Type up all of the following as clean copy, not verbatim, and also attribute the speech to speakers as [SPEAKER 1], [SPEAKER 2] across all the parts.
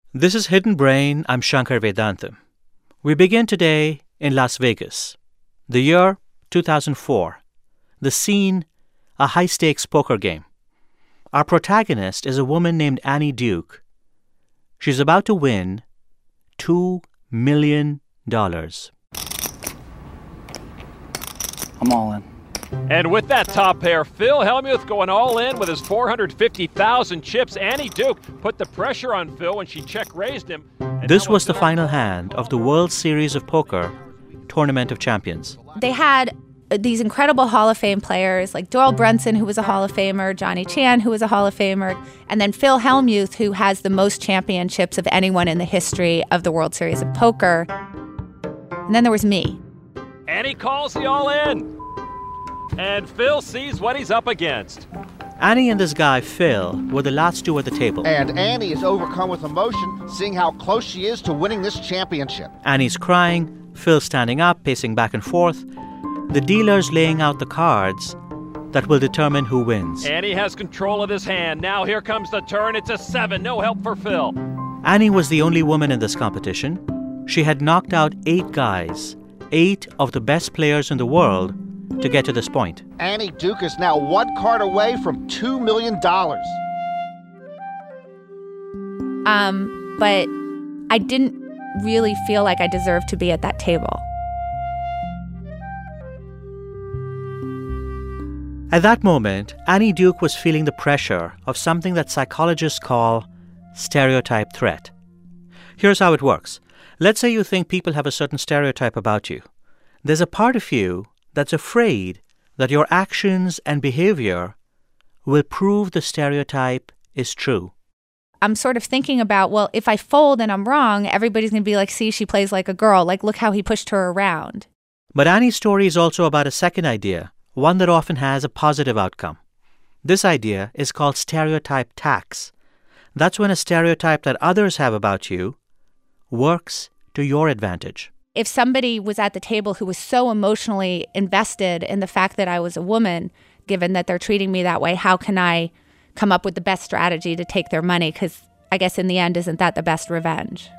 [SPEAKER 1] This is Hidden Brain. I'm Shankar Vedantam. We begin today in Las Vegas. The year, 2004. The scene, a high-stakes poker game. Our protagonist is a woman named Annie Duke. She's about to win $2 million.
[SPEAKER 2] I'm all in.
[SPEAKER 3] And with that top pair, Phil Hellmuth going all in with his 450,000 chips. Annie Duke put the pressure on Phil when she check-raised him.
[SPEAKER 1] This was the final hand of the World Series of Poker Tournament of Champions.
[SPEAKER 4] They had these incredible Hall of Fame players like Doyle Brunson, who was a Hall of Famer, Johnny Chan, who was a Hall of Famer, and then Phil Hellmuth, who has the most championships of anyone in the history of the World Series of Poker. And then there was me.
[SPEAKER 3] Annie calls the all-in. And Phil sees what he's up against.
[SPEAKER 1] Annie and this guy, Phil, were the last two at the table.
[SPEAKER 5] And Annie is overcome with emotion, seeing how close she is to winning this championship.
[SPEAKER 1] Annie's crying, Phil standing up, pacing back and forth. The dealer's laying out the cards that will determine who wins.
[SPEAKER 3] Annie has control of this hand. Now here comes the turn. It's a 7. No help for Phil.
[SPEAKER 1] Annie was the only woman in this competition. She had knocked out 8 guys, 8 of the best players in the world, to get to this point.
[SPEAKER 5] Annie Duke is now 1 card away from $2 million.
[SPEAKER 4] But I didn't really feel like I deserved to be at that table.
[SPEAKER 1] At that moment, Annie Duke was feeling the pressure of something that psychologists call stereotype threat. Here's how it works. Let's say you think people have a certain stereotype about you. There's a part of you that's afraid that your actions and behavior will prove the stereotype is true.
[SPEAKER 4] I'm sort of thinking about, well, if I fold and I'm wrong, everybody's going to be like, see, she plays like a girl. Like, look how he pushed her around.
[SPEAKER 1] But Annie's story is also about a second idea, one that often has a positive outcome. This idea is called stereotype tax. That's when a stereotype that others have about you works to your advantage.
[SPEAKER 4] If somebody was at the table who was so emotionally invested in the fact that I was a woman, given that they're treating me that way, how can I come up with the best strategy to take their money? Because I guess in the end, isn't that the best revenge?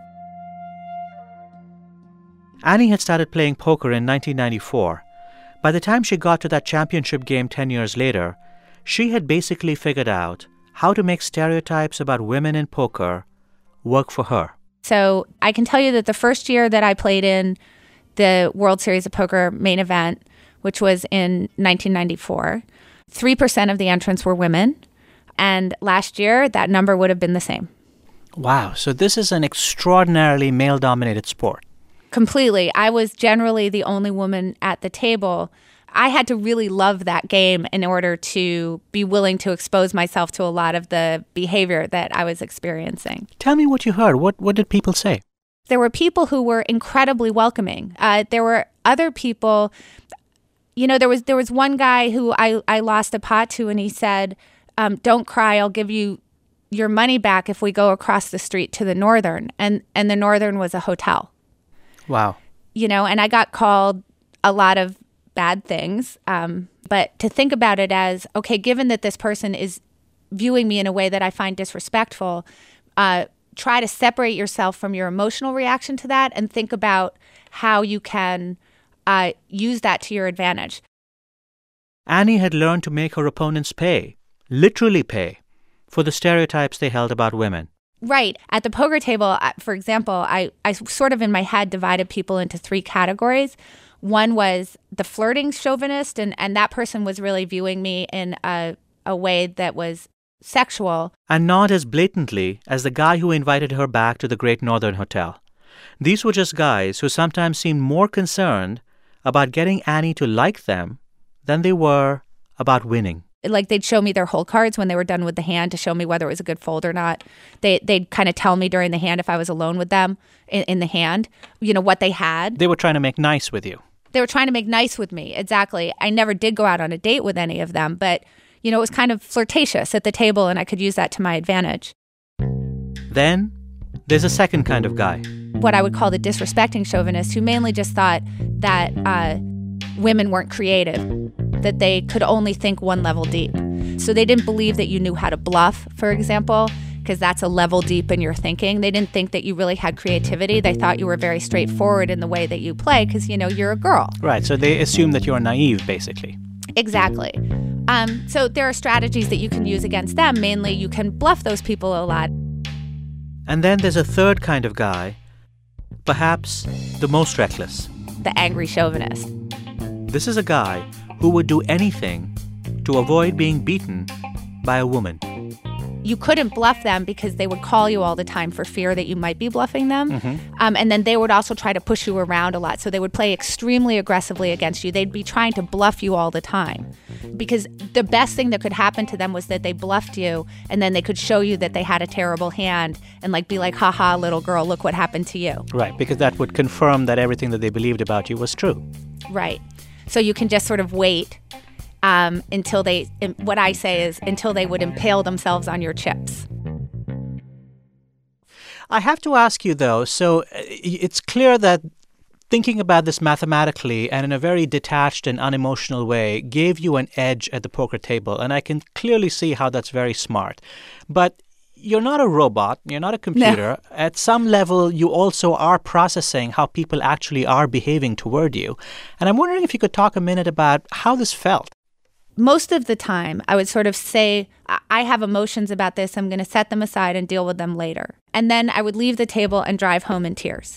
[SPEAKER 1] Annie had started playing poker in 1994. By the time she got to that championship game 10 years later, she had basically figured out how to make stereotypes about women in poker work for her.
[SPEAKER 4] So I can tell you that the first year that I played in the World Series of Poker main event, which was in 1994, 3% of the entrants were women. And last year, that number would have been the same.
[SPEAKER 1] Wow. So this is an extraordinarily male-dominated sport.
[SPEAKER 4] Completely. I was generally the only woman at the table. I had to really love that game in order to be willing to expose myself to a lot of the behavior that I was experiencing.
[SPEAKER 1] Tell me what you heard. What did people say?
[SPEAKER 4] There were people who were incredibly welcoming. There were other people, you know, there was one guy who I lost a pot to, and he said, don't cry, I'll give you your money back if we go across the street to the Northern. And the Northern was a hotel.
[SPEAKER 1] Wow.
[SPEAKER 4] You know, and I got called a lot of bad things. But to think about it as, okay, given that this person is viewing me in a way that I find disrespectful, try to separate yourself from your emotional reaction to that and think about how you can use that to your advantage.
[SPEAKER 1] Annie had learned to make her opponents pay, literally pay, for the stereotypes they held about women.
[SPEAKER 4] Right. At the poker table, for example, I sort of in my head divided people into 3 categories. One was the flirting chauvinist, and that person was really viewing me in a way that was sexual.
[SPEAKER 1] And not as blatantly as the guy who invited her back to the Great Northern Hotel. These were just guys who sometimes seemed more concerned about getting Annie to like them than they were about winning.
[SPEAKER 4] Like, they'd show me their hole cards when they were done with the hand to show me whether it was a good fold or not. They'd kind of tell me during the hand if I was alone with them in the hand, you know, what they had.
[SPEAKER 1] They were trying to make nice with you.
[SPEAKER 4] They were trying to make nice with me, exactly. I never did go out on a date with any of them, but, you know, it was kind of flirtatious at the table, and I could use that to my advantage.
[SPEAKER 1] Then there's a second kind of guy.
[SPEAKER 4] What I would call the disrespecting chauvinist, who mainly just thought that women weren't creative, that they could only think one level deep. So they didn't believe that you knew how to bluff, for example, because that's a level deep in your thinking. They didn't think that you really had creativity. They thought you were very straightforward in the way that you play because, you're a girl.
[SPEAKER 1] Right, so they assume that you're naive, basically.
[SPEAKER 4] Exactly. So there are strategies that you can use against them. Mainly, you can bluff those people a lot.
[SPEAKER 1] And then there's a third kind of guy, perhaps the most reckless.
[SPEAKER 4] The angry chauvinist.
[SPEAKER 1] This is a guy who would do anything to avoid being beaten by a woman.
[SPEAKER 4] You couldn't bluff them because they would call you all the time for fear that you might be bluffing them. And then they would also try to push you around a lot. So they would play extremely aggressively against you. They'd be trying to bluff you all the time because the best thing that could happen to them was that they bluffed you and then they could show you that they had a terrible hand and be like, haha, little girl, look what happened to you.
[SPEAKER 1] Right, because that would confirm that everything that they believed about you was true.
[SPEAKER 4] Right. So you can just sort of wait until what I say is until they would impale themselves on your chips.
[SPEAKER 1] I have to ask you, though, so it's clear that thinking about this mathematically and in a very detached and unemotional way gave you an edge at the poker table, and I can clearly see how that's very smart. But you're not a robot. You're not a computer. No. At some level, you also are processing how people actually are behaving toward you. And I'm wondering if you could talk a minute about how this felt.
[SPEAKER 4] Most of the time, I would sort of say, I have emotions about this. I'm going to set them aside and deal with them later. And then I would leave the table and drive home in tears.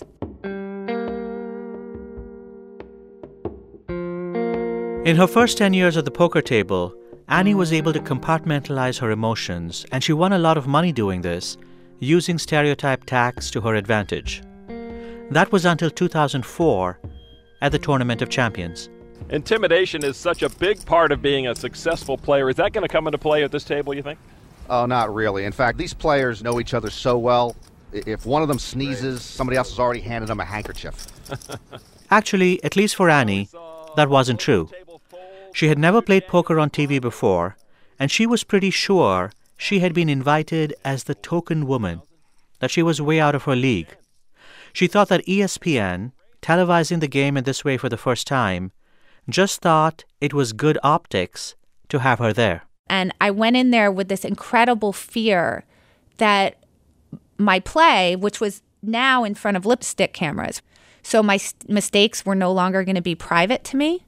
[SPEAKER 1] In her first 10 years at the poker table, Annie was able to compartmentalize her emotions, and she won a lot of money doing this, using stereotype tactics to her advantage. That was until 2004 at the Tournament of Champions.
[SPEAKER 3] Intimidation is such a big part of being a successful player. Is that going to come into play at this table, you think?
[SPEAKER 5] Oh, not really. In fact, these players know each other so well. If one of them sneezes, somebody else has already handed them a handkerchief.
[SPEAKER 1] Actually, at least for Annie, that wasn't true. She had never played poker on TV before, and she was pretty sure she had been invited as the token woman, that she was way out of her league. She thought that ESPN, televising the game in this way for the first time, just thought it was good optics to have her there.
[SPEAKER 4] And I went in there with this incredible fear that my play, which was now in front of lipstick cameras, so my mistakes were no longer going to be private to me,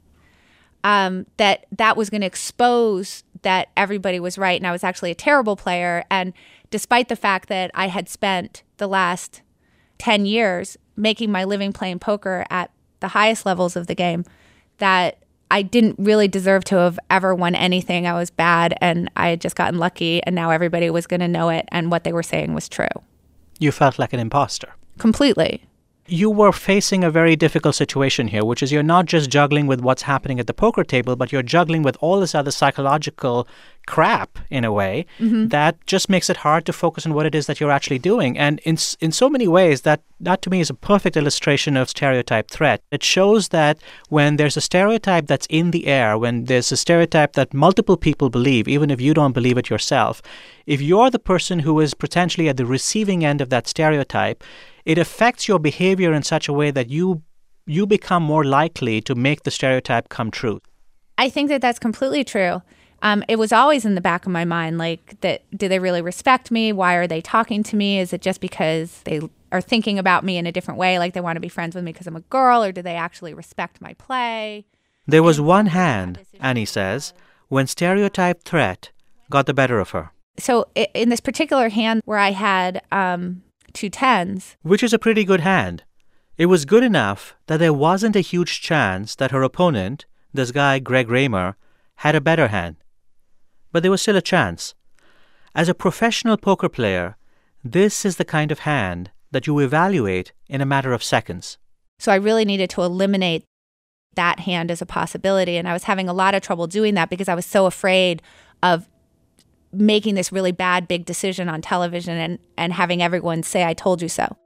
[SPEAKER 4] that was going to expose that everybody was right and I was actually a terrible player. And despite the fact that I had spent the last 10 years making my living playing poker at the highest levels of the game, that I didn't really deserve to have ever won anything. I was bad and I had just gotten lucky and now everybody was going to know it and what they were saying was true.
[SPEAKER 1] You felt like an imposter.
[SPEAKER 4] Completely.
[SPEAKER 1] You were facing a very difficult situation here, which is you're not just juggling with what's happening at the poker table, but you're juggling with all this other psychological crap, in a way, that just makes it hard to focus on what it is that you're actually doing. And in so many ways, that to me is a perfect illustration of stereotype threat. It shows that when there's a stereotype that's in the air, when there's a stereotype that multiple people believe, even if you don't believe it yourself, if you're the person who is potentially at the receiving end of that stereotype, it affects your behavior in such a way that you become more likely to make the stereotype come true.
[SPEAKER 4] I think that that's completely true. It was always in the back of my mind, like, do they really respect me? Why are they talking to me? Is it just because they are thinking about me in a different way, like they want to be friends with me because I'm a girl, or do they actually respect my play?
[SPEAKER 1] There was one hand, Annie says, when stereotype threat got the better of her.
[SPEAKER 4] So in this particular hand where I had 2 tens.
[SPEAKER 1] Which is a pretty good hand. It was good enough that there wasn't a huge chance that her opponent, this guy Greg Raymer, had a better hand. But there was still a chance. As a professional poker player, this is the kind of hand that you evaluate in a matter of seconds.
[SPEAKER 4] So I really needed to eliminate that hand as a possibility, and I was having a lot of trouble doing that because I was so afraid of making this really bad big decision on television and having everyone say, I told you so.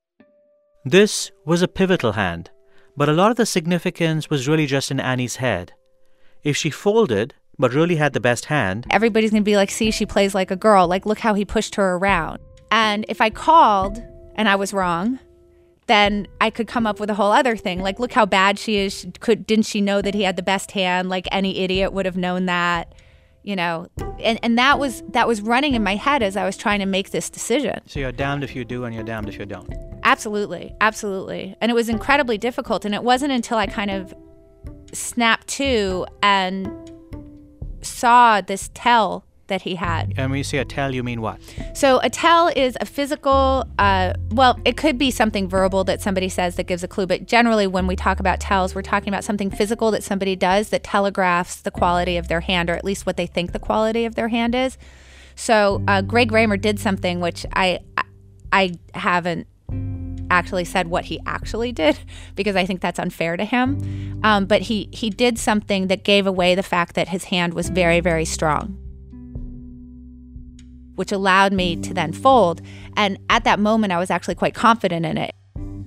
[SPEAKER 1] This was a pivotal hand, but a lot of the significance was really just in Annie's head. If she folded, but really had the best hand,
[SPEAKER 4] everybody's going to be like, see, she plays like a girl. Like, look how he pushed her around. And if I called and I was wrong, then I could come up with a whole other thing. Like, look how bad she is. Didn't she know that he had the best hand? Like, any idiot would have known that. you know, and that was running in my head as I was trying to make this decision.
[SPEAKER 1] So you're damned if you do and you're damned if you don't.
[SPEAKER 4] Absolutely. Absolutely. And it was incredibly difficult. And it wasn't until I kind of snapped to and saw this tell that he had.
[SPEAKER 1] And when you say a tell, you mean what?
[SPEAKER 4] So a tell is a physical, well, it could be something verbal that somebody says that gives a clue, but generally when we talk about tells, we're talking about something physical that somebody does that telegraphs the quality of their hand, or at least what they think the quality of their hand is. So Greg Raymer did something which I haven't actually said what he actually did, because I think that's unfair to him. But he did something that gave away the fact that his hand was very, very strong, which allowed me to then fold. And at that moment, I was actually quite confident in it.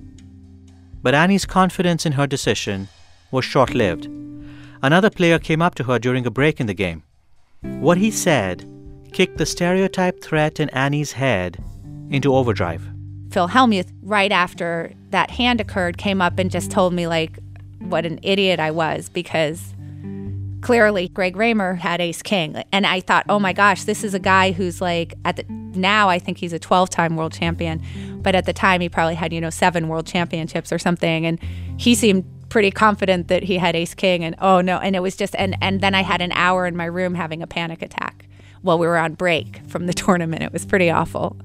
[SPEAKER 1] But Annie's confidence in her decision was short-lived. Another player came up to her during a break in the game. What he said kicked the stereotype threat in Annie's head into overdrive.
[SPEAKER 4] Phil Hellmuth, right after that hand occurred, came up and just told me, like, what an idiot I was, because clearly Greg Raymer had ace-king. And I thought, oh my gosh, this is a guy who's like, now I think he's a 12-time world champion. But at the time, he probably had, 7 world championships or something. And he seemed pretty confident that he had ace-king. And oh no, and it was just, and then I had an hour in my room having a panic attack while we were on break from the tournament. It was pretty awful.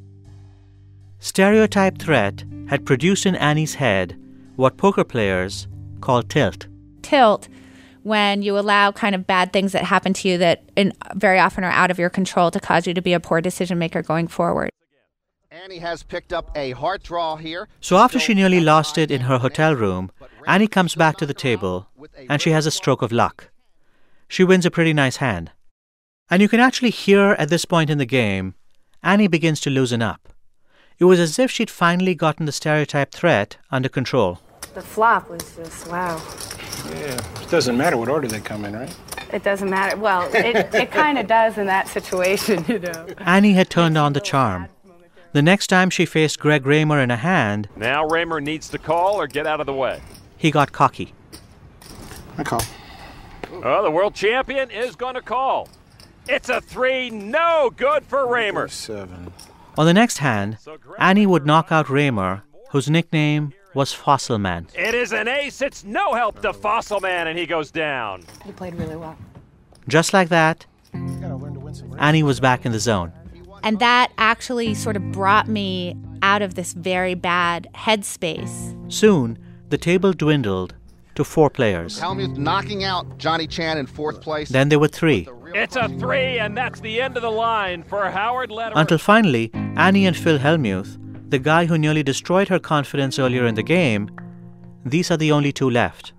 [SPEAKER 1] Stereotype threat had produced in Annie's head what poker players call tilt.
[SPEAKER 4] Tilt, when you allow kind of bad things that happen to you that very often are out of your control to cause you to be a poor decision maker going forward.
[SPEAKER 5] Annie has picked up a heart draw here.
[SPEAKER 1] So after she nearly lost it in her hotel room, Annie comes back to the table and she has a stroke of luck. She wins a pretty nice hand. And you can actually hear at this point in the game, Annie begins to loosen up. It was as if she'd finally gotten the stereotype threat under control.
[SPEAKER 6] The flop was just, wow.
[SPEAKER 7] Yeah, it doesn't matter what order they come in, right?
[SPEAKER 6] It doesn't matter. Well, it kind of does in that situation,
[SPEAKER 1] Annie had turned on the charm. The next time she faced Greg Raymer in a hand,
[SPEAKER 3] Now Raymer needs to call or get out of the way.
[SPEAKER 1] he got cocky.
[SPEAKER 7] I call.
[SPEAKER 3] Oh, the world champion is going to call. It's a 3, no good for Raymer.
[SPEAKER 7] 7.
[SPEAKER 1] On the next hand, Annie would knock out Raymer, whose nickname was Fossil Man.
[SPEAKER 3] It is an ace. It's no help to Fossil Man, and he goes down.
[SPEAKER 6] You played really well.
[SPEAKER 1] Just like that, Annie was back in the zone.
[SPEAKER 4] And that actually sort of brought me out of this very bad headspace.
[SPEAKER 1] Soon, the table dwindled to 4 players.
[SPEAKER 5] Hellmuth knocking out Johnny Chan in 4th place.
[SPEAKER 1] Then there were 3.
[SPEAKER 3] It's a 3, and that's the end of the line for Howard Lederer.
[SPEAKER 1] Until finally, Annie and Phil Hellmuth, the guy who nearly destroyed her confidence earlier in the game, these are the only 2 left.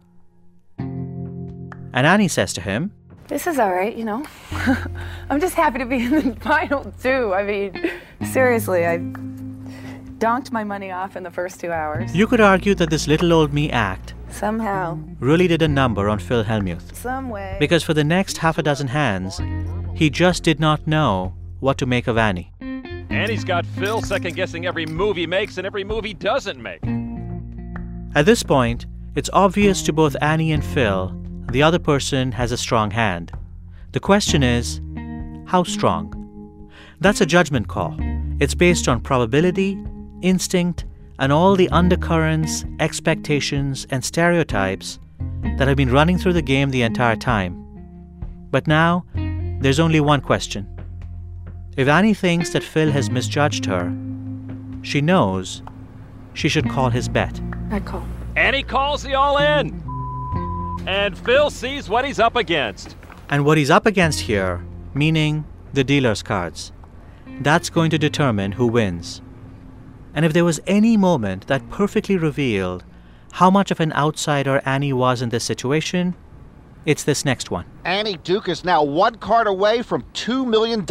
[SPEAKER 1] And Annie says to him,
[SPEAKER 6] This is all right, I'm just happy to be in the final 2. I mean, seriously, I donked my money off in the first 2 hours.
[SPEAKER 1] you could argue that this little old me act
[SPEAKER 6] Somehow,
[SPEAKER 1] really did a number on Phil Hellmuth.
[SPEAKER 6] some way.
[SPEAKER 1] Because for the next half a dozen hands, he just did not know what to make of Annie.
[SPEAKER 3] And he's got Phil second-guessing every move he makes and every move he doesn't make.
[SPEAKER 1] At this point, it's obvious to both Annie and Phil the other person has a strong hand. The question is, how strong? That's a judgment call. It's based on probability, instinct, and all the undercurrents, expectations, and stereotypes that have been running through the game the entire time. But now, there's only one question. If Annie thinks that Phil has misjudged her, she knows she should call his bet.
[SPEAKER 6] I call.
[SPEAKER 3] And he calls the all-in. And Phil sees what he's up against.
[SPEAKER 1] And what he's up against here, meaning the dealer's cards, that's going to determine who wins. And if there was any moment that perfectly revealed how much of an outsider Annie was in this situation, it's this next one.
[SPEAKER 5] Annie Duke is now 1 card away from $2 million.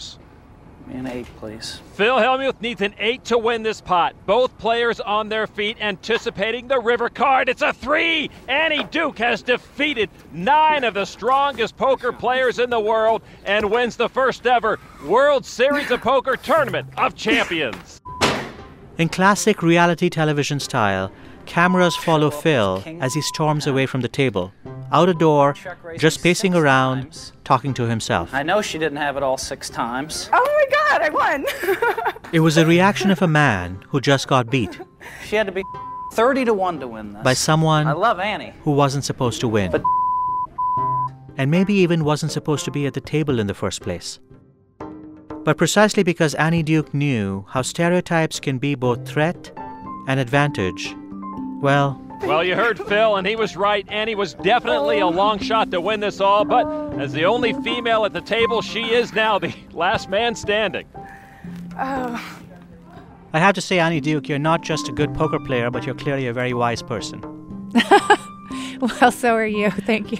[SPEAKER 2] An 8, please.
[SPEAKER 3] Phil Hellmuth needs an 8 to win this pot. Both players on their feet anticipating the river card. It's a 3. Annie Duke has defeated 9 of the strongest poker players in the world and wins the first ever World Series of Poker Tournament of Champions.
[SPEAKER 1] In classic reality television style, cameras follow Phil as he storms away from the table, out a door,
[SPEAKER 2] Check raising
[SPEAKER 1] just pacing
[SPEAKER 2] 6
[SPEAKER 1] around,
[SPEAKER 2] times.
[SPEAKER 1] talking to himself.
[SPEAKER 2] I know she didn't have it all 6 times.
[SPEAKER 6] Oh my God, I won.
[SPEAKER 1] It was the reaction of a man who just got beat
[SPEAKER 2] She had to be 30-1 to win this.
[SPEAKER 1] by someone
[SPEAKER 2] I love Annie.
[SPEAKER 1] who wasn't supposed to win.
[SPEAKER 2] But-
[SPEAKER 1] And maybe even wasn't supposed to be at the table in the first place. But precisely because Annie Duke knew how stereotypes can be both threat and advantage, well,
[SPEAKER 3] Well, you heard Phil, and he was right. Annie was definitely a long shot to win this all, but as the only female at the table, she is now the last man standing.
[SPEAKER 6] Oh,
[SPEAKER 1] I have to say, Annie Duke, you're not just a good poker player, but you're clearly a very wise person.
[SPEAKER 4] Well, so are you. Thank you.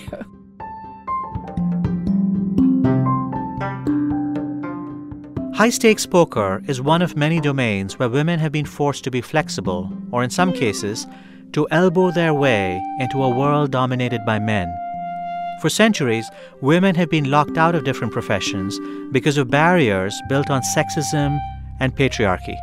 [SPEAKER 1] High-stakes poker is one of many domains where women have been forced to be flexible, or in some cases, to elbow their way into a world dominated by men. For centuries, women have been locked out of different professions because of barriers built on sexism and patriarchy.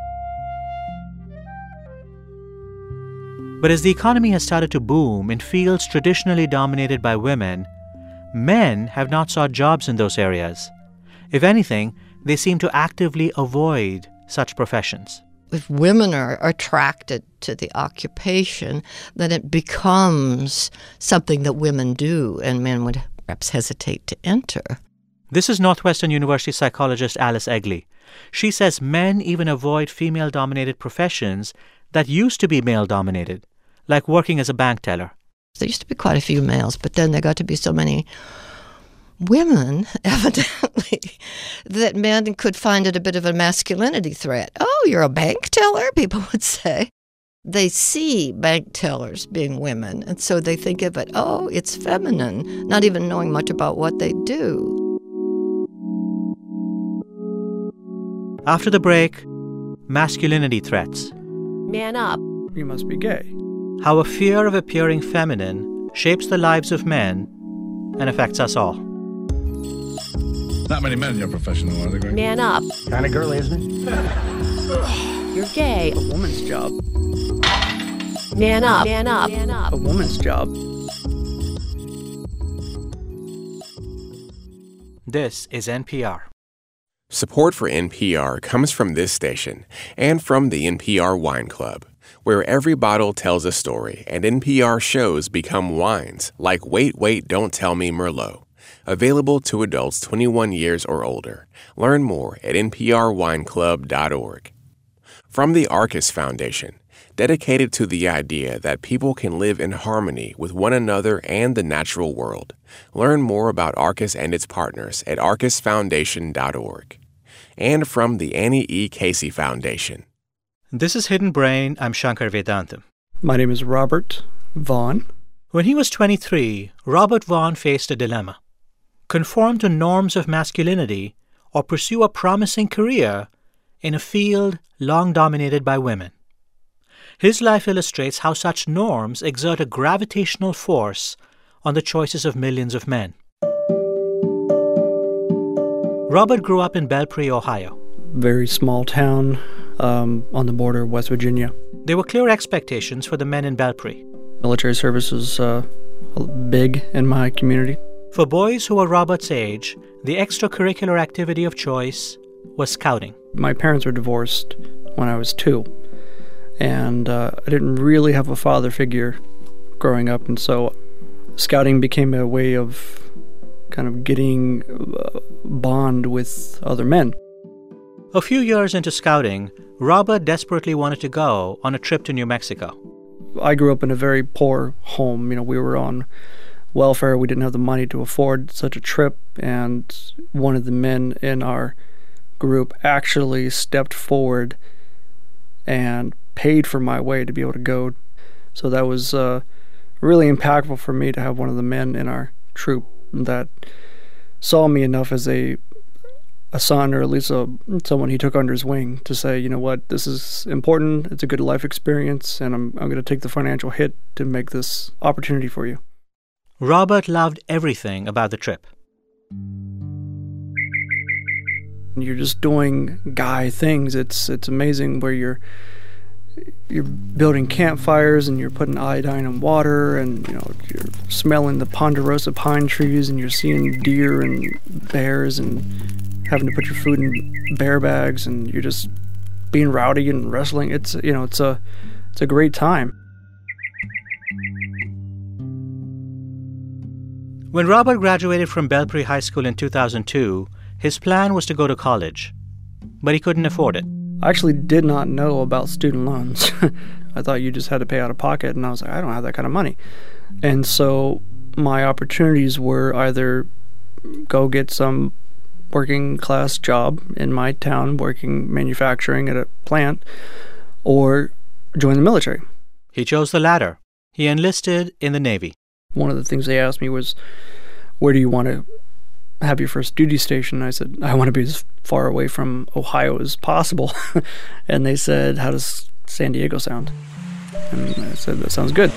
[SPEAKER 1] But as the economy has started to boom in fields traditionally dominated by women, men have not sought jobs in those areas. If anything, they seem to actively avoid such professions.
[SPEAKER 8] If women are attracted to the occupation, then it becomes something that women do, and men would perhaps hesitate to enter.
[SPEAKER 1] This is Northwestern University psychologist Alice Egley. She says men even avoid female-dominated professions that used to be male-dominated, like working as a bank teller.
[SPEAKER 8] There used to be quite a few males, but then there got to be so many women, evidently, that men could find it a bit of a masculinity threat. Oh, you're a bank teller, people would say. They see bank tellers being women, and so they think of it, oh, it's feminine, not even knowing much about what they do.
[SPEAKER 1] After the break, masculinity threats.
[SPEAKER 9] Man up.
[SPEAKER 7] You must be gay.
[SPEAKER 1] How a fear of appearing feminine shapes the lives of men and affects us all.
[SPEAKER 10] Not many men in your profession, are there, Greg?
[SPEAKER 9] Man up.
[SPEAKER 7] Kind of girly, isn't it?
[SPEAKER 9] You're gay.
[SPEAKER 7] A woman's job.
[SPEAKER 9] Man up. Man up. Man up.
[SPEAKER 7] A woman's job.
[SPEAKER 1] This is NPR.
[SPEAKER 11] Support for NPR comes from this station and from the NPR Wine Club, where every bottle tells a story and NPR shows become wines, like Wait, Wait, Don't Tell Me Merlot. Available to adults 21 years or older. Learn more at nprwineclub.org. From the Arcus Foundation, dedicated to the idea that people can live in harmony with one another and the natural world. Learn more about Arcus and its partners at arcusfoundation.org. And from the Annie E. Casey Foundation.
[SPEAKER 1] This is Hidden Brain. I'm Shankar Vedantam.
[SPEAKER 7] My name is Robert Vaughn.
[SPEAKER 1] When he was 23, Robert Vaughn faced a dilemma. Conform to norms of masculinity or pursue a promising career in a field long dominated by women. His life illustrates how such norms exert a gravitational force on the choices of millions of men. Robert grew up in Belpre, Ohio.
[SPEAKER 7] Very small town on the border of West Virginia.
[SPEAKER 1] There were clear expectations for the men in Belpre.
[SPEAKER 7] Military service was big in my community.
[SPEAKER 1] For boys who were Robert's age, the extracurricular activity of choice was scouting.
[SPEAKER 7] My parents were divorced when I was 2, and I didn't really have a father figure growing up, and so scouting became a way of kind of getting bond with other men.
[SPEAKER 1] A few years into scouting, Robert desperately wanted to go on a trip to New Mexico.
[SPEAKER 7] I grew up in a very poor home. We were on welfare. We didn't have the money to afford such a trip, and one of the men in our group actually stepped forward and paid for my way to be able to go. So that was really impactful for me to have one of the men in our troop that saw me enough as a son, or at least someone he took under his wing, to say, you know what, this is important, it's a good life experience, and I'm going to take the financial hit to make this opportunity for you.
[SPEAKER 1] Robert loved everything about the trip.
[SPEAKER 7] You're just doing guy things. It's amazing where you're you're building campfires and you're putting iodine in water, and you're smelling the ponderosa pine trees, and you're seeing deer and bears and having to put your food in bear bags, and you're just being rowdy and wrestling. It's a great time.
[SPEAKER 1] When Robert graduated from Belpre High School in 2002, his plan was to go to college, but he couldn't afford it.
[SPEAKER 7] I actually did not know about student loans. I thought you just had to pay out of pocket, and I was like, I don't have that kind of money. And so my opportunities were either go get some working class job in my town, working manufacturing at a plant, or join the military.
[SPEAKER 1] He chose the latter. He enlisted in the Navy.
[SPEAKER 7] One of the things they asked me was, where do you want to have your first duty station? I said, I want to be as far away from Ohio as possible. And they said, how does San Diego sound? And I said, that sounds good.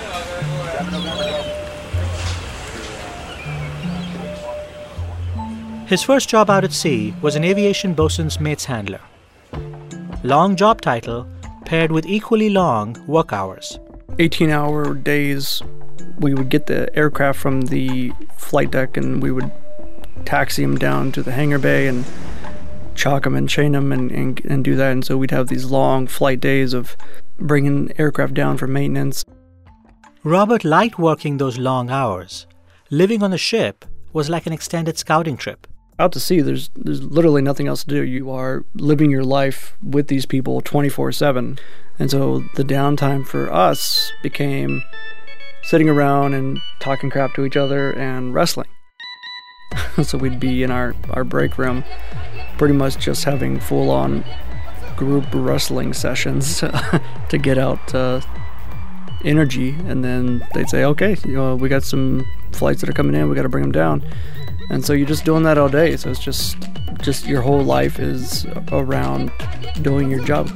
[SPEAKER 1] His first job out at sea was an aviation bosun's mate's handler. Long job title paired with equally long work hours.
[SPEAKER 7] 18-hour days. We would get the aircraft from the flight deck, and we would taxi them down to the hangar bay and chalk them and chain them and do that. And so we'd have these long flight days of bringing aircraft down for maintenance.
[SPEAKER 1] Robert liked working those long hours. Living on the ship was like an extended scouting trip.
[SPEAKER 7] Out to sea, there's literally nothing else to do. You are living your life with these people 24/7. And so the downtime for us became sitting around and talking crap to each other and wrestling. So we'd be in our break room pretty much just having full-on group wrestling sessions to get out energy. And then they'd say, okay, we got some flights that are coming in, we got to bring them down. And so you're just doing that all day. So it's just your whole life is around doing your job.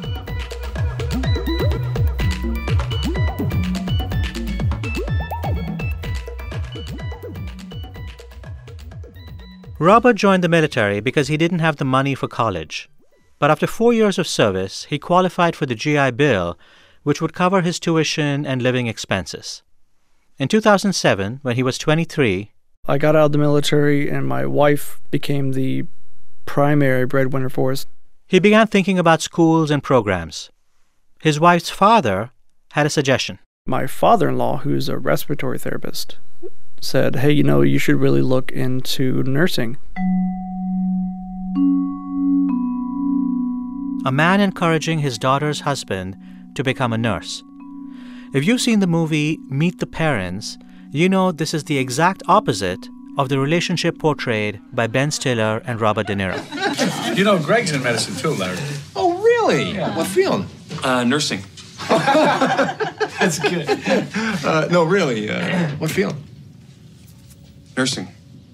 [SPEAKER 1] Robert joined the military because he didn't have the money for college. But after 4 years of service, he qualified for the GI Bill, which would cover his tuition and living expenses. In 2007, when he was 23,
[SPEAKER 7] I got out of the military and my wife became the primary breadwinner for us.
[SPEAKER 1] He began thinking about schools and programs. His wife's father had a suggestion.
[SPEAKER 7] My father-in-law, who's a respiratory therapist, said, hey, you should really look into nursing.
[SPEAKER 1] A man encouraging his daughter's husband to become a nurse. If you've seen the movie Meet the Parents, you know this is the exact opposite of the relationship portrayed by Ben Stiller and Robert De Niro.
[SPEAKER 10] Greg's in medicine too, Larry.
[SPEAKER 12] Oh, really? Yeah. What field?
[SPEAKER 13] Nursing.
[SPEAKER 12] That's good. No, really, what field?
[SPEAKER 13] Nursing.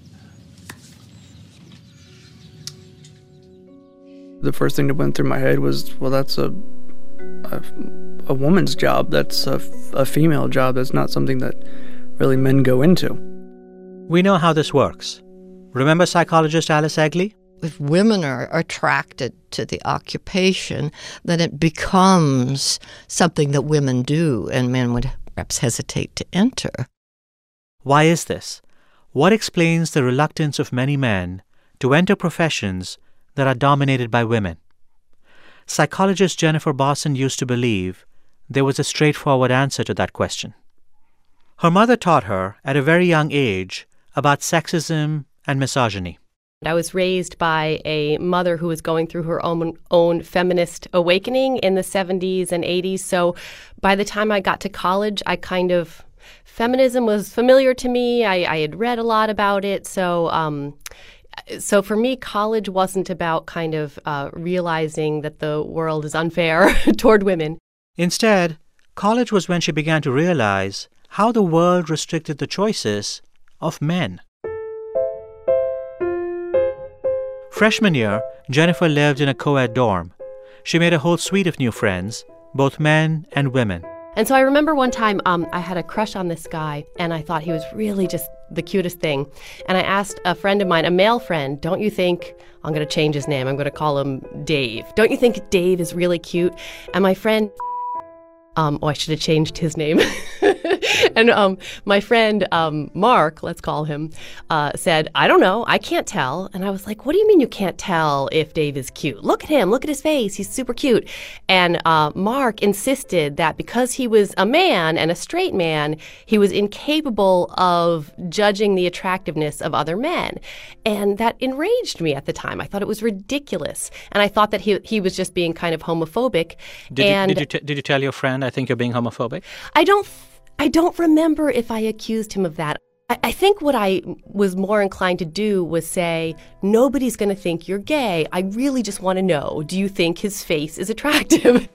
[SPEAKER 7] The first thing that went through my head was, well, that's a woman's job. That's a female job. That's not something that really men go into.
[SPEAKER 1] We know how this works. Remember psychologist Alice Egley?
[SPEAKER 8] If women are attracted to the occupation, then it becomes something that women do, and men would perhaps hesitate to enter.
[SPEAKER 1] Why is this? What explains the reluctance of many men to enter professions that are dominated by women? Psychologist Jennifer Bosson used to believe there was a straightforward answer to that question. Her mother taught her at a very young age about sexism and misogyny.
[SPEAKER 14] I was raised by a mother who was going through her own feminist awakening in the 70s and 80s. So by the time I got to college, feminism was familiar to me. I had read a lot about it. So for me, college wasn't about realizing that the world is unfair toward women.
[SPEAKER 1] Instead, college was when she began to realize how the world restricted the choices of men. Freshman year, Jennifer lived in a co-ed dorm. She made a whole suite of new friends, both men and women.
[SPEAKER 14] And so I remember one time I had a crush on this guy, and I thought he was really just the cutest thing. And I asked a friend of mine, a male friend, don't you think, I'm going to change his name, I'm going to call him Dave. Don't you think Dave is really cute? And my friend I should have changed his name. And my friend Mark, let's call him, said, I don't know, I can't tell. And I was like, what do you mean you can't tell if Dave is cute? Look at him, look at his face, he's super cute. And Mark insisted that because he was a man and a straight man, he was incapable of judging the attractiveness of other men. And that enraged me at the time. I thought it was ridiculous. And I thought that he was just being kind of homophobic.
[SPEAKER 1] Did you tell your friend, I think you're being homophobic?
[SPEAKER 14] I don't remember if I accused him of that. I think what I was more inclined to do was say, nobody's going to think you're gay. I really just want to know, do you think his face is attractive?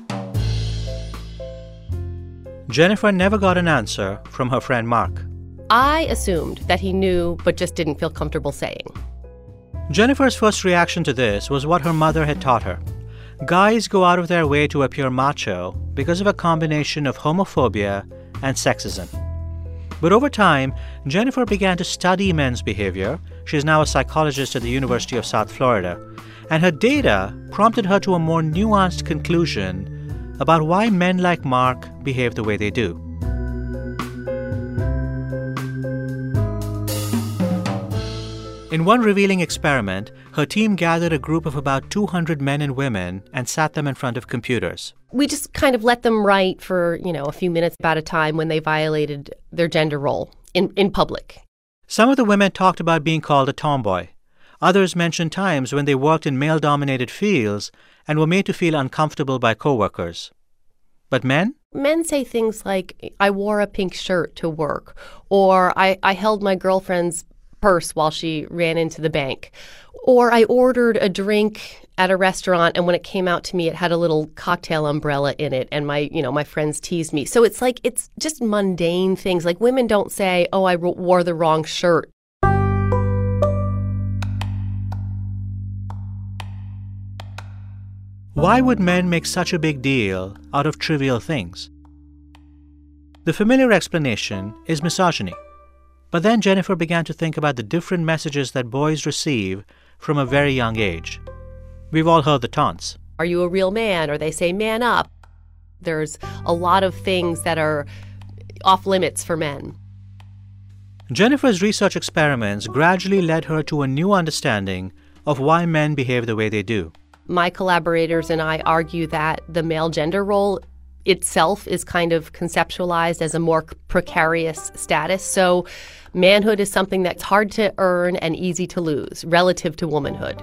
[SPEAKER 1] Jennifer never got an answer from her friend Mark.
[SPEAKER 14] I assumed that he knew but just didn't feel comfortable saying.
[SPEAKER 1] Jennifer's first reaction to this was what her mother had taught her. Guys go out of their way to appear macho because of a combination of homophobia and sexism. But over time, Jennifer began to study men's behavior. She is now a psychologist at the University of South Florida. And her data prompted her to a more nuanced conclusion about why men like Mark behave the way they do. In one revealing experiment, her team gathered a group of about 200 men and women and sat them in front of computers.
[SPEAKER 14] We just kind of let them write for, a few minutes at a time when they violated their gender role in public.
[SPEAKER 1] Some of the women talked about being called a tomboy. Others mentioned times when they worked in male-dominated fields and were made to feel uncomfortable by coworkers. But men?
[SPEAKER 14] Men say things like, I wore a pink shirt to work, or I held my girlfriend's purse while she ran into the bank. Or I ordered a drink at a restaurant, and when it came out to me, it had a little cocktail umbrella in it, and my friends teased me. So it's just mundane things. Like women don't say, oh, I wore the wrong shirt.
[SPEAKER 1] Why would men make such a big deal out of trivial things? The familiar explanation is misogyny. But then Jennifer began to think about the different messages that boys receive from a very young age. We've all heard the taunts.
[SPEAKER 14] Are you a real man? Or they say, man up. There's a lot of things that are off limits for men.
[SPEAKER 1] Jennifer's research experiments gradually led her to a new understanding of why men behave the way they do.
[SPEAKER 14] My collaborators and I argue that the male gender role itself is kind of conceptualized as a more precarious status. So manhood is something that's hard to earn and easy to lose relative to womanhood.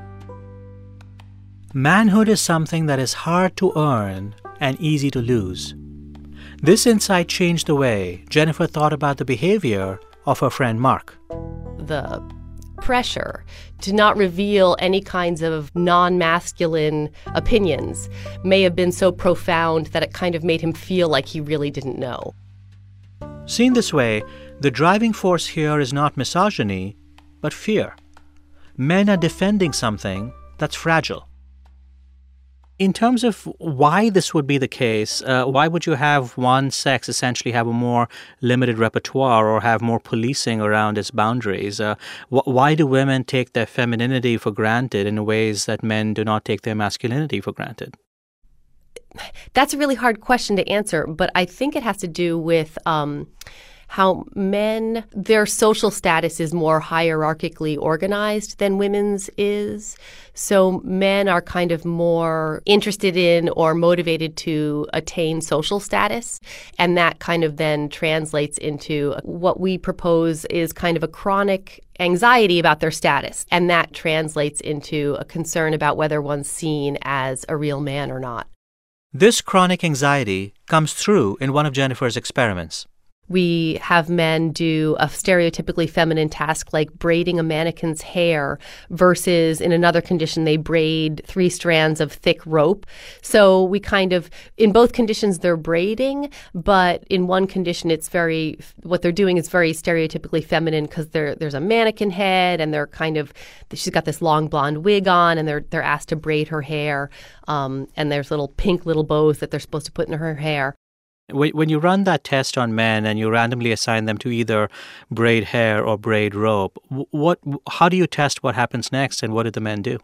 [SPEAKER 1] Manhood is something that is hard to earn and easy to lose. This insight changed the way Jennifer thought about the behavior of her friend Mark.
[SPEAKER 14] The pressure to not reveal any kinds of non-masculine opinions may have been so profound that it kind of made him feel like he really didn't know.
[SPEAKER 1] Seen this way, the driving force here is not misogyny, but fear. Men are defending something that's fragile. In terms of why this would be the case, why would you have one sex essentially have a more limited repertoire or have more policing around its boundaries? Why do women take their femininity for granted in ways that men do not take their masculinity for granted?
[SPEAKER 14] That's a really hard question to answer, but I think it has to do with how men, their social status is more hierarchically organized than women's is. So men are kind of more interested in or motivated to attain social status. And that kind of then translates into what we propose is kind of a chronic anxiety about their status. And that translates into a concern about whether one's seen as a real man or not.
[SPEAKER 1] This chronic anxiety comes through in one of Jennifer's experiments.
[SPEAKER 14] We have men do a stereotypically feminine task like braiding a mannequin's hair versus in another condition they braid 3 strands of thick rope. So we kind of, in both conditions they're braiding, but in one condition what they're doing is very stereotypically feminine because there's a mannequin head and she's got this long blonde wig on and they're asked to braid her hair and there's little pink little bows that they're supposed to put in her hair.
[SPEAKER 1] When you run that test on men and you randomly assign them to either braid hair or braid rope, how do you test what happens next, and what do the men do?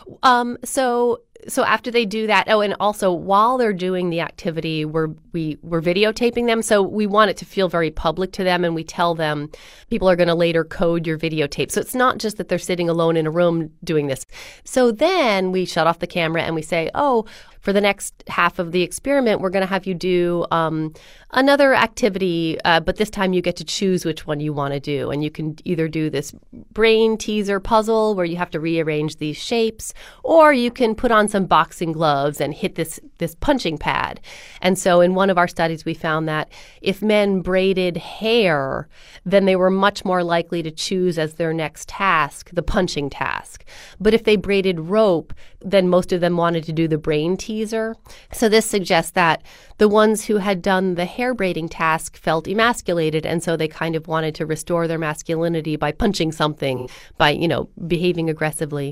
[SPEAKER 14] So after they do that, and also while they're doing the activity, we're videotaping them. So we want it to feel very public to them, and we tell them people are going to later code your videotape. So it's not just that they're sitting alone in a room doing this. So then we shut off the camera and we say, for the next half of the experiment, we're going to have you do another activity, but this time you get to choose which one you want to do. And you can either do this brain teaser puzzle where you have to rearrange these shapes, or you can put on some boxing gloves and hit this punching pad. And so in one of our studies, we found that if men braided hair, then they were much more likely to choose as their next task the punching task. But if they braided rope, then most of them wanted to do the brain teaser. So this suggests that the ones who had done the hair braiding task felt emasculated, and so they kind of wanted to restore their masculinity by punching something, by, behaving aggressively.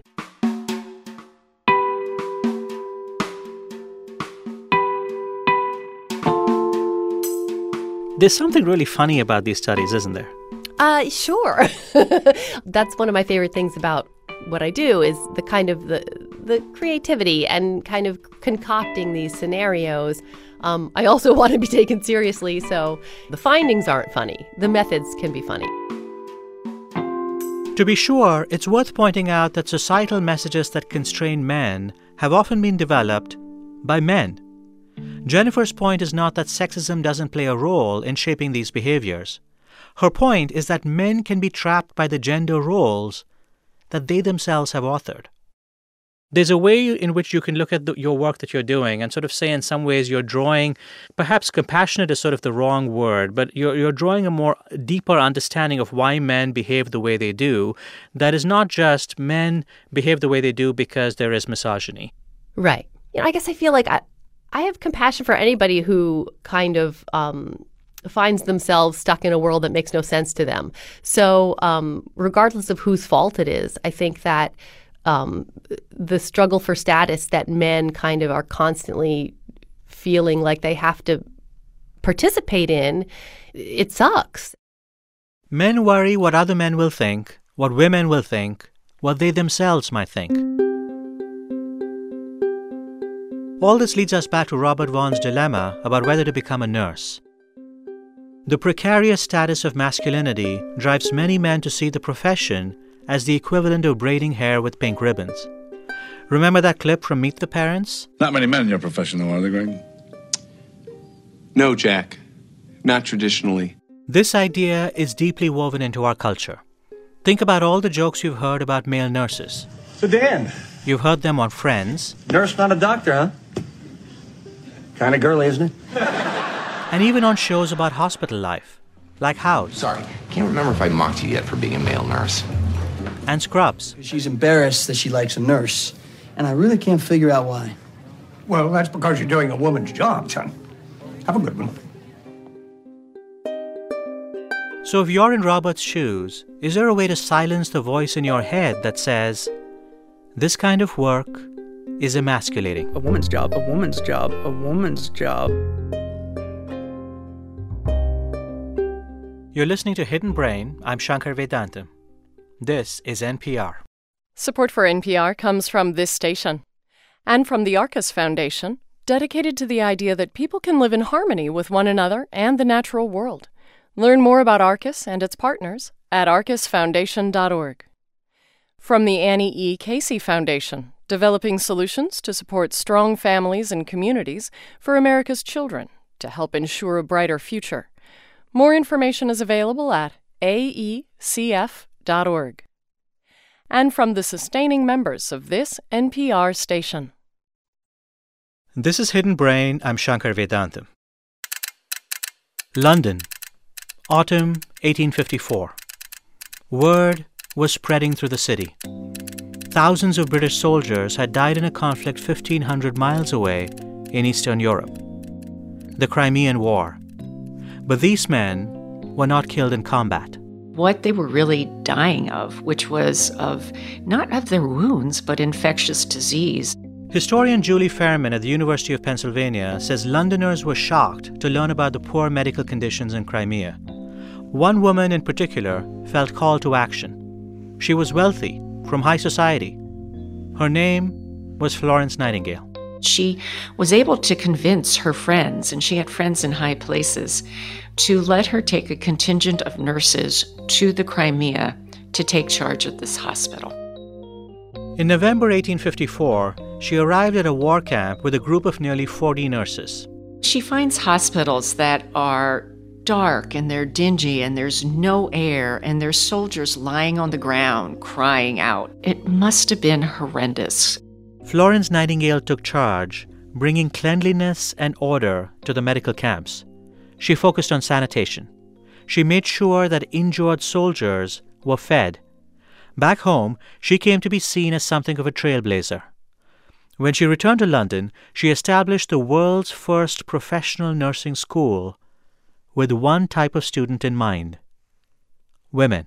[SPEAKER 1] There's something really funny about these studies, isn't there?
[SPEAKER 14] Sure. That's one of my favorite things about what I do, is the kind of the creativity and kind of concocting these scenarios. I also want to be taken seriously, so the findings aren't funny. The methods can be funny.
[SPEAKER 1] To be sure, it's worth pointing out that societal messages that constrain men have often been developed by men. Jennifer's point is not that sexism doesn't play a role in shaping these behaviors. Her point is that men can be trapped by the gender roles that they themselves have authored. There's a way in which you can look at your work that you're doing and sort of say in some ways you're drawing, perhaps compassionate is sort of the wrong word, but you're drawing a more deeper understanding of why men behave the way they do. That is not just men behave the way they do because there is misogyny.
[SPEAKER 14] Right. I guess I feel like I have compassion for anybody who kind of finds themselves stuck in a world that makes no sense to them. So regardless of whose fault it is, I think that the struggle for status that men kind of are constantly feeling like they have to participate in, it sucks.
[SPEAKER 1] Men worry what other men will think, what women will think, what they themselves might think. All this leads us back to Robert Vaughan's dilemma about whether to become a nurse. The precarious status of masculinity drives many men to see the profession as the equivalent of braiding hair with pink ribbons. Remember that clip from Meet the Parents?
[SPEAKER 10] Not many men in your profession, though, are there, Greg?
[SPEAKER 13] No, Jack. Not traditionally.
[SPEAKER 1] This idea is deeply woven into our culture. Think about all the jokes you've heard about male nurses.
[SPEAKER 15] So, Dan.
[SPEAKER 1] You've heard them on Friends.
[SPEAKER 15] Nurse, not a doctor, huh? Kind of girly, isn't it?
[SPEAKER 1] And even on shows about hospital life, like House.
[SPEAKER 16] Sorry, can't remember if I mocked you yet for being a male nurse.
[SPEAKER 1] And Scrubs.
[SPEAKER 17] She's embarrassed that she likes a nurse, and I really can't figure out why.
[SPEAKER 15] Well, that's because you're doing a woman's job, son. Have a good one.
[SPEAKER 1] So if you're in Robert's shoes, is there a way to silence the voice in your head that says, this kind of work is emasculating?
[SPEAKER 7] A woman's job, a woman's job, a woman's job.
[SPEAKER 1] You're listening to Hidden Brain. I'm Shankar Vedantam. This is NPR.
[SPEAKER 18] Support for NPR comes from this station and from the Arcus Foundation, dedicated to the idea that people can live in harmony with one another and the natural world. Learn more about Arcus and its partners at arcusfoundation.org. From the Annie E. Casey Foundation, developing solutions to support strong families and communities for America's children to help ensure a brighter future. More information is available at aecf.org. And from the sustaining members of this NPR station.
[SPEAKER 1] This is Hidden Brain. I'm Shankar Vedantam. London, autumn 1854. Word was spreading through the city. Thousands of British soldiers had died in a conflict 1,500 miles away in Eastern Europe, the Crimean War. But these men were not killed in combat.
[SPEAKER 19] What they were really dying of, which was of not of their wounds, but infectious disease.
[SPEAKER 1] Historian Julie Fairman at the University of Pennsylvania says Londoners were shocked to learn about the poor medical conditions in Crimea. One woman in particular felt called to action. She was wealthy, from high society. Her name was Florence Nightingale.
[SPEAKER 19] She was able to convince her friends, and she had friends in high places, to let her take a contingent of nurses to the Crimea to take charge of this hospital.
[SPEAKER 1] In November 1854, she arrived at a war camp with a group of nearly 40 nurses.
[SPEAKER 19] She finds hospitals that are dark and they're dingy and there's no air and there's soldiers lying on the ground crying out. It must have been horrendous.
[SPEAKER 1] Florence Nightingale took charge, bringing cleanliness and order to the medical camps. She focused on sanitation. She made sure that injured soldiers were fed. Back home, she came to be seen as something of a trailblazer. When she returned to London, she established the world's first professional nursing school with one type of student in mind: women.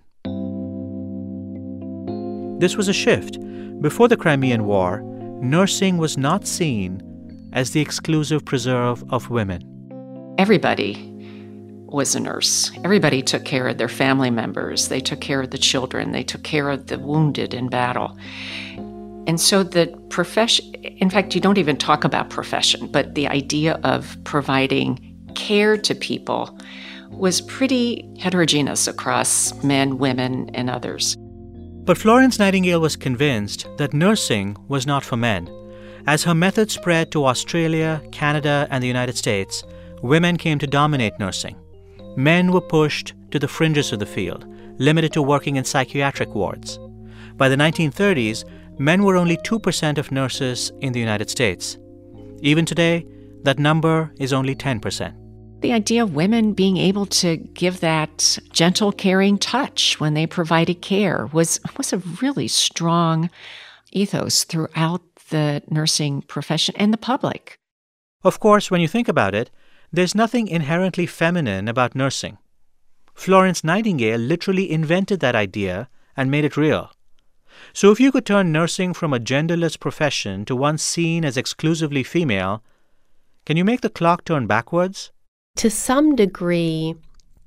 [SPEAKER 1] This was a shift. Before the Crimean War, nursing was not seen as the exclusive preserve of women.
[SPEAKER 19] Everybody was a nurse. Everybody took care of their family members. They took care of the children. They took care of the wounded in battle. And so the profession, in fact, you don't even talk about profession, but the idea of providing care to people was pretty heterogeneous across men, women, and others.
[SPEAKER 1] But Florence Nightingale was convinced that nursing was not for men. As her method spread to Australia, Canada, and the United States, women came to dominate nursing. Men were pushed to the fringes of the field, limited to working in psychiatric wards. By the 1930s, men were only 2% of nurses in the United States. Even today, that number is only 10%.
[SPEAKER 19] The idea of women being able to give that gentle, caring touch when they provided care was a really strong ethos throughout the nursing profession and the public.
[SPEAKER 1] Of course, when you think about it, there's nothing inherently feminine about nursing. Florence Nightingale literally invented that idea and made it real. So if you could turn nursing from a genderless profession to one seen as exclusively female, can you make the clock turn backwards?
[SPEAKER 14] To some degree,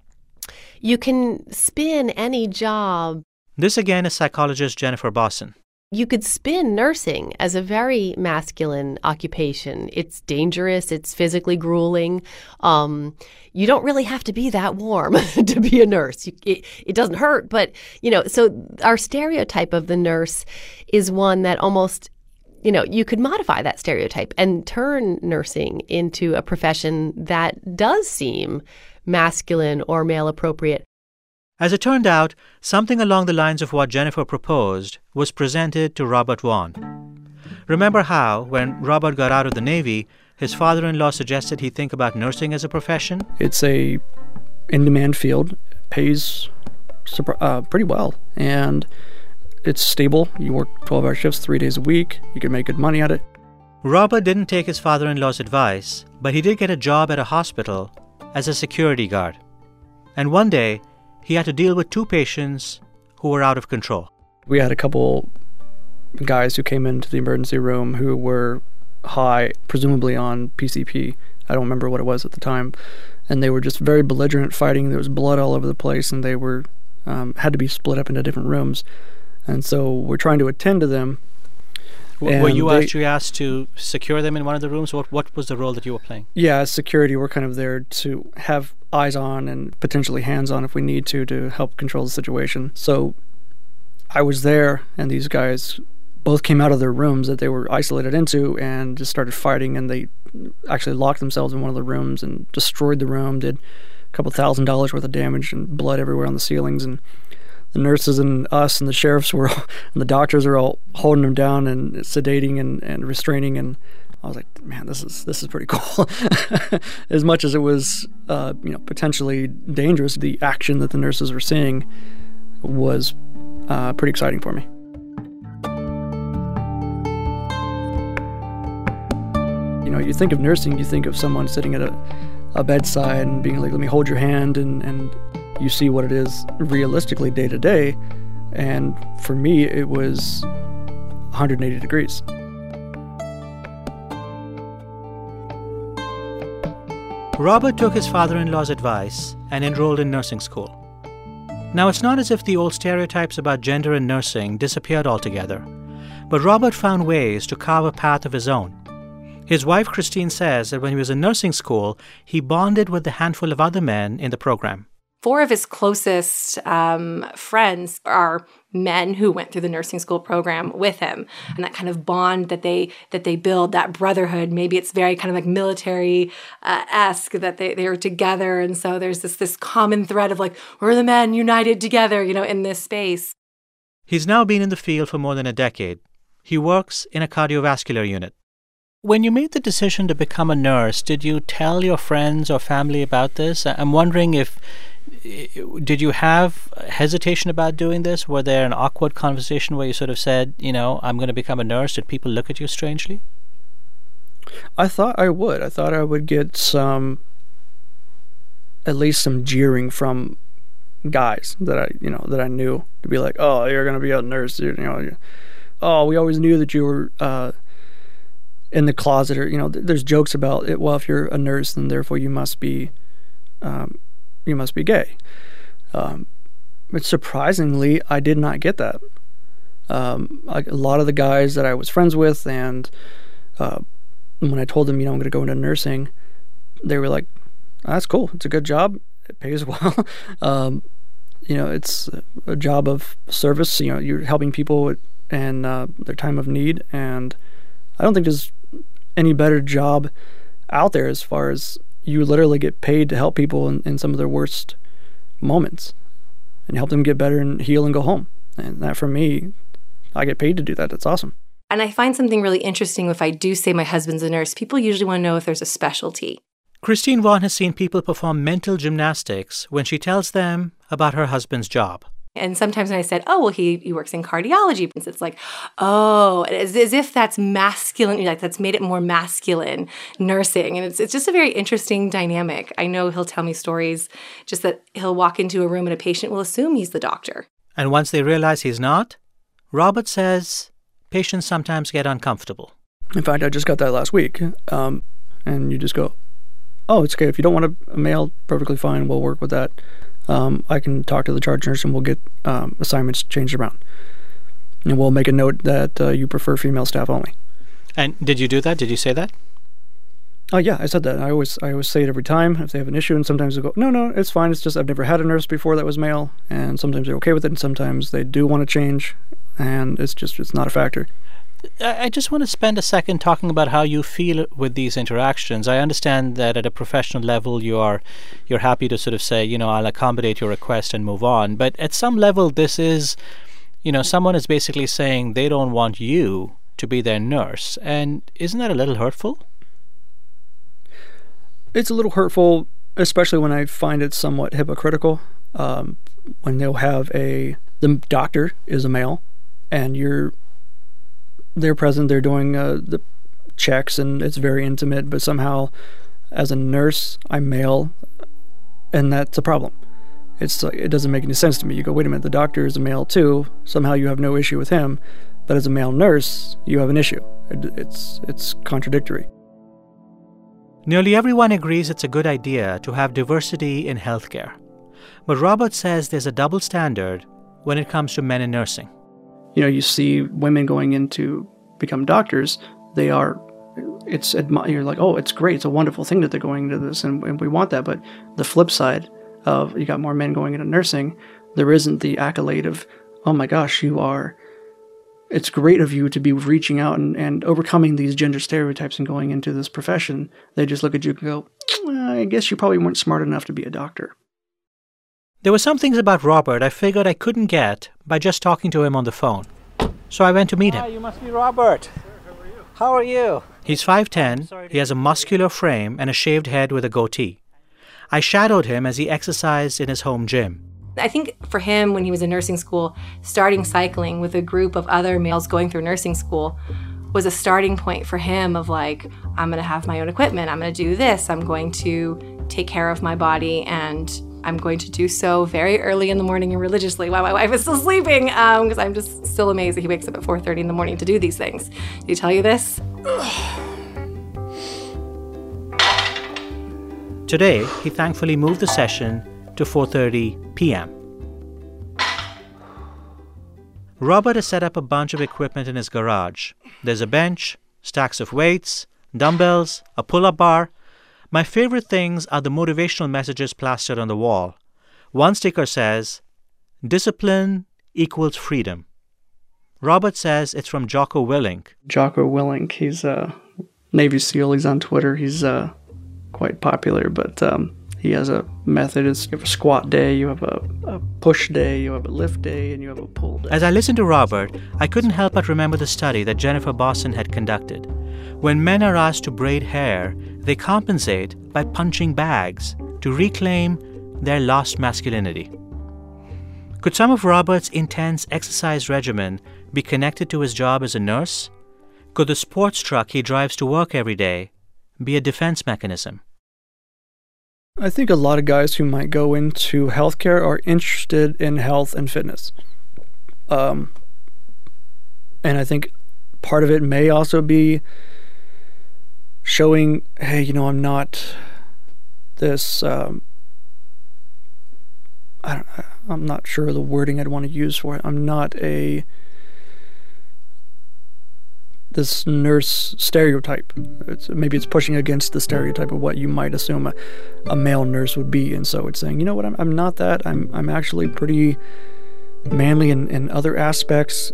[SPEAKER 14] you can spin any job.
[SPEAKER 1] This again is psychologist Jennifer Bosson.
[SPEAKER 14] You could spin nursing as a very masculine occupation. It's dangerous. It's physically grueling. You don't really have to be that warm to be a nurse. It doesn't hurt, but, so our stereotype of the nurse is one that almost, you could modify that stereotype and turn nursing into a profession that does seem masculine or male appropriate.
[SPEAKER 1] As it turned out, something along the lines of what Jennifer proposed was presented to Robert Vaughn. Remember how, when Robert got out of the Navy, his father-in-law suggested he think about nursing as a profession?
[SPEAKER 7] It's a in-demand field, pays pretty well, and it's stable. You work 12-hour shifts 3 days a week. You can make good money at it.
[SPEAKER 1] Robert didn't take his father-in-law's advice, but he did get a job at a hospital as a security guard. And one day, he had to deal with 2 patients who were out of control.
[SPEAKER 7] We had a couple guys who came into the emergency room who were high, presumably on PCP. I don't remember what it was at the time. And they were just very belligerent, fighting. There was blood all over the place, and they were had to be split up into different rooms. And so we're trying to attend to them.
[SPEAKER 1] Were you actually asked to secure them in one of the rooms? What was the role that you were playing?
[SPEAKER 7] Yeah, as security, we're kind of there to have eyes on and potentially hands on if we need to help control the situation. So I was there, and these guys both came out of their rooms that they were isolated into and just started fighting, and they actually locked themselves in one of the rooms and destroyed the room, did a couple $1,000s worth of damage and blood everywhere on the ceilings. And the nurses and us and the sheriffs and the doctors are all holding them down and sedating and restraining. And I was like, man, this is pretty cool. As much as it was, potentially dangerous, the action that the nurses were seeing was pretty exciting for me. You think of nursing, you think of someone sitting at a bedside and being like, let me hold your hand, and you see what it is realistically day to day. And for me, it was 180 degrees.
[SPEAKER 1] Robert took his father-in-law's advice and enrolled in nursing school. Now, it's not as if the old stereotypes about gender in nursing disappeared altogether, but Robert found ways to carve a path of his own. His wife, Christine, says that when he was in nursing school, he bonded with a handful of other men in the program.
[SPEAKER 20] 4 of his closest friends are men who went through the nursing school program with him. And that kind of bond that they build, that brotherhood, maybe it's very kind of like military-esque that they are together. And so there's this common thread of like, we're the men united together, in this space.
[SPEAKER 1] He's now been in the field for more than a decade. He works in a cardiovascular unit. When you made the decision to become a nurse, did you tell your friends or family about this? I'm wondering did you have hesitation about doing this? Were there an awkward conversation where you sort of said, I'm going to become a nurse? Did people look at you strangely?
[SPEAKER 7] I thought I would. I thought I would get at least some jeering from guys that I knew, to be like, oh, you're going to be a nurse. Oh, we always knew that you were in the closet, or there's jokes about it. Well, if you're a nurse, then therefore you must be gay. But surprisingly, I did not get that. A lot of the guys that I was friends with, and when I told them, I'm going to go into nursing, they were like, oh, "That's cool. It's a good job. It pays well. It's a job of service. You're helping people in their time of need, and I don't think there's any better job out there as far as you literally get paid to help people in some of their worst moments and help them get better and heal and go home. And that, for me, I get paid to do that. That's awesome.
[SPEAKER 20] And I find something really interesting if I do say my husband's a nurse. People usually want to know if there's a specialty.
[SPEAKER 1] Christine Vaughn has seen people perform mental gymnastics when she tells them about her husband's job.
[SPEAKER 20] And sometimes when I said, oh, well, he works in cardiology, it's like, oh, as if that's masculine, like that's made it more masculine, nursing. And it's just a very interesting dynamic. I know he'll tell me stories just that he'll walk into a room and a patient will assume he's the doctor. And
[SPEAKER 1] once they realize he's not, Robert says patients sometimes get uncomfortable.
[SPEAKER 7] In fact, I just got that last week. And you just go, oh, it's okay. If you don't want a male, perfectly fine. We'll work with that. I can talk to the charge nurse and we'll get assignments changed around. And we'll make a note that you prefer female staff only.
[SPEAKER 1] And did you do that? Did you say that?
[SPEAKER 7] Oh, yeah, I said that. I always say it every time if they have an issue, and sometimes they go, no, it's fine. It's just I've never had a nurse before that was male, and sometimes they're okay with it, and sometimes they do want to change, and it's not a factor.
[SPEAKER 1] I just want to spend a second talking about how you feel with these interactions. I understand that at a professional level you're happy to sort of say, I'll accommodate your request and move on. But at some level this is, someone is basically saying they don't want you to be their nurse. And isn't that a little hurtful?
[SPEAKER 7] It's a little hurtful, especially when I find it somewhat hypocritical. When they'll have the doctor is a male and they're present, they're doing the checks, and it's very intimate, but somehow as a nurse I'm male, and that's a problem. It's like, it doesn't make any sense to me. You go, wait a minute, the doctor is a male too, somehow you have no issue with him, but as a male nurse you have an issue. It's contradictory.
[SPEAKER 1] Nearly everyone agrees it's a good idea to have diversity in healthcare, but Robert says there's a double standard when it comes to men in nursing.
[SPEAKER 7] You see women going in to become doctors, you're like, oh, it's great. It's a wonderful thing that they're going into this, and we want that. But the flip side of you got more men going into nursing, there isn't the accolade of, oh my gosh, it's great of you to be reaching out and overcoming these gender stereotypes and going into this profession. They just look at you and go, I guess you probably weren't smart enough to be a doctor.
[SPEAKER 1] There were some things about Robert I figured I couldn't get by just talking to him on the phone. So I went to meet him.
[SPEAKER 2] Hi, you must be Robert. How are you?
[SPEAKER 1] He's 5'10", he has a muscular frame and a shaved head with a goatee. I shadowed him as he exercised in his home gym.
[SPEAKER 20] I think for him, when he was in nursing school, starting cycling with a group of other males going through nursing school was a starting point for him of like, I'm going to have my own equipment, I'm going to do this, I'm going to take care of my body, and I'm going to do so very early in the morning and religiously while my wife is still sleeping, because I'm just still amazed that he wakes up at 4:30 in the morning to do these things. Did he tell you this?
[SPEAKER 1] Today, he thankfully moved the session to 4:30 p.m. Robert has set up a bunch of equipment in his garage. There's a bench, stacks of weights, dumbbells, a pull-up bar. My favorite things are the motivational messages plastered on the wall. One sticker says, "Discipline equals freedom." Robert says it's from Jocko Willink.
[SPEAKER 7] Jocko Willink, he's a Navy SEAL. He's on Twitter. He's quite popular, but he has a method. You have a squat day, you have a push day, you have a lift day, and you have a pull day.
[SPEAKER 1] As I listened to Robert, I couldn't help but remember the study that Jennifer Bosson had conducted. When men are asked to braid hair, they compensate by punching bags to reclaim their lost masculinity. Could some of Robert's intense exercise regimen be connected to his job as a nurse? Could the sports truck he drives to work every day be a defense mechanism?
[SPEAKER 7] I think a lot of guys who might go into healthcare are interested in health and fitness. And I think part of it may also be showing, hey, I'm not this, I'm not sure of the wording I'd want to use for it. I'm not this nurse stereotype. Maybe it's pushing against the stereotype of what you might assume a male nurse would be, and so it's saying, you know what, I'm not that. I'm actually pretty manly in other aspects.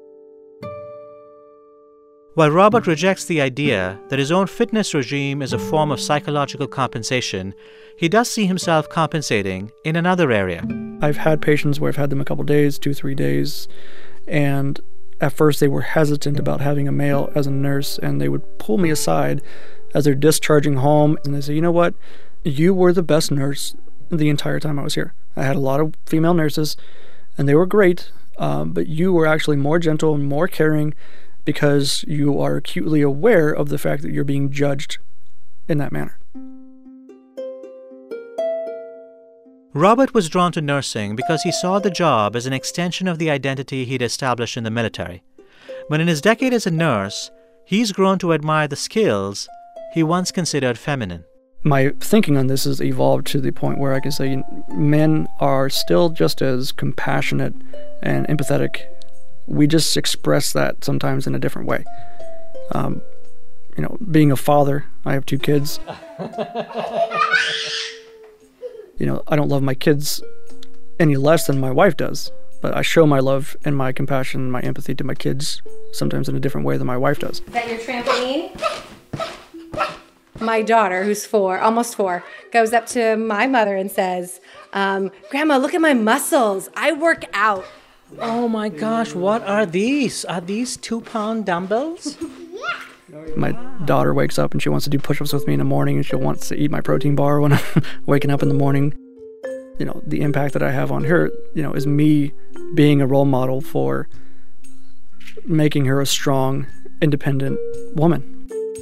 [SPEAKER 1] While Robert rejects the idea that his own fitness regime is a form of psychological compensation, he does see himself compensating in another area.
[SPEAKER 7] I've had patients where I've had them a couple days, 2-3 days, and at first they were hesitant about having a male as a nurse, and they would pull me aside as they're discharging home, and they say, you know what, you were the best nurse the entire time I was here. I had a lot of female nurses, and they were great, but you were actually more gentle and more caring because you are acutely aware of the fact that you're being judged in that manner.
[SPEAKER 1] Robert was drawn to nursing because he saw the job as an extension of the identity he'd established in the military. But in his decade as a nurse, he's grown to admire the skills he once considered feminine.
[SPEAKER 7] My thinking on this has evolved to the point where I can say men are still just as compassionate and empathetic. We just express that sometimes in a different way. Being a father, I have 2 kids. I don't love my kids any less than my wife does, but I show my love and my compassion and my empathy to my kids sometimes in a different way than my wife does.
[SPEAKER 20] Is that your trampoline? My daughter, who's 4, almost 4, goes up to my mother and says, Grandma, look at my muscles. I work out.
[SPEAKER 2] Oh my gosh, what are these? Are these 2-pound dumbbells?
[SPEAKER 7] My daughter wakes up and she wants to do push-ups with me in the morning, and she wants to eat my protein bar when I'm waking up in the morning. The impact that I have on her, is me being a role model for making her a strong, independent woman.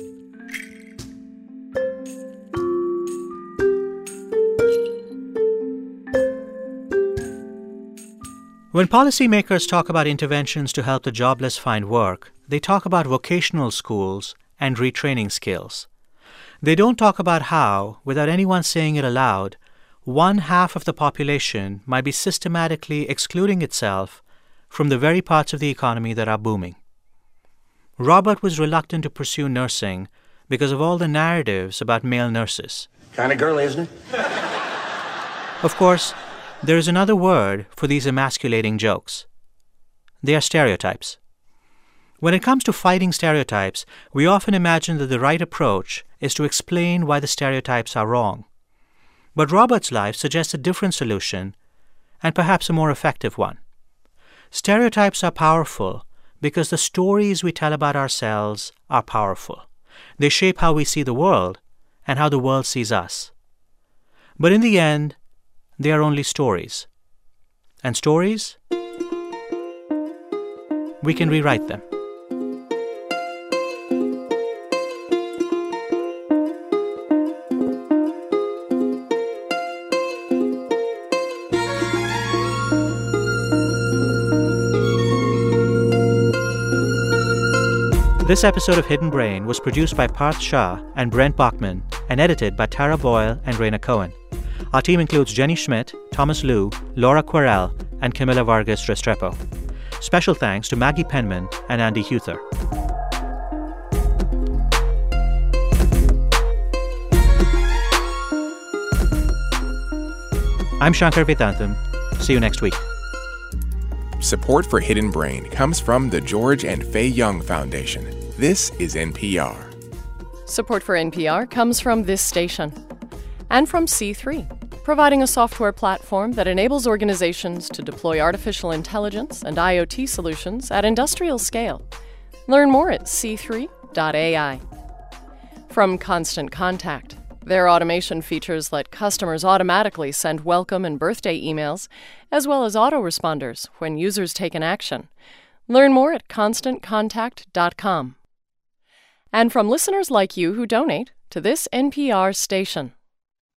[SPEAKER 1] When policymakers talk about interventions to help the jobless find work, they talk about vocational schools and retraining skills. They don't talk about how, without anyone saying it aloud, 1/2 of the population might be systematically excluding itself from the very parts of the economy that are booming. Robert was reluctant to pursue nursing because of all the narratives about male nurses.
[SPEAKER 15] Kind of girly, isn't it?
[SPEAKER 1] Of course, there is another word for these emasculating jokes. They are stereotypes. When it comes to fighting stereotypes, we often imagine that the right approach is to explain why the stereotypes are wrong. But Robert's life suggests a different solution, and perhaps a more effective one. Stereotypes are powerful because the stories we tell about ourselves are powerful. They shape how we see the world and how the world sees us. But in the end, they are only stories. And stories, we can rewrite them. This episode of Hidden Brain was produced by Parth Shah and Brent Bachman and edited by Tara Boyle and Raina Cohen. Our team includes Jenny Schmidt, Thomas Liu, Laura Querel, and Camila Vargas Restrepo. Special thanks to Maggie Penman and Andy Huther. I'm Shankar Vedantam. See you next week.
[SPEAKER 11] Support for Hidden Brain comes from the George and Faye Young Foundation. This is NPR.
[SPEAKER 18] Support for NPR comes from this station and from C3, providing a software platform that enables organizations to deploy artificial intelligence and IoT solutions at industrial scale. Learn more at c3.ai. From Constant Contact, their automation features let customers automatically send welcome and birthday emails, as well as autoresponders when users take an action. Learn more at constantcontact.com. And from listeners like you who donate to this NPR station.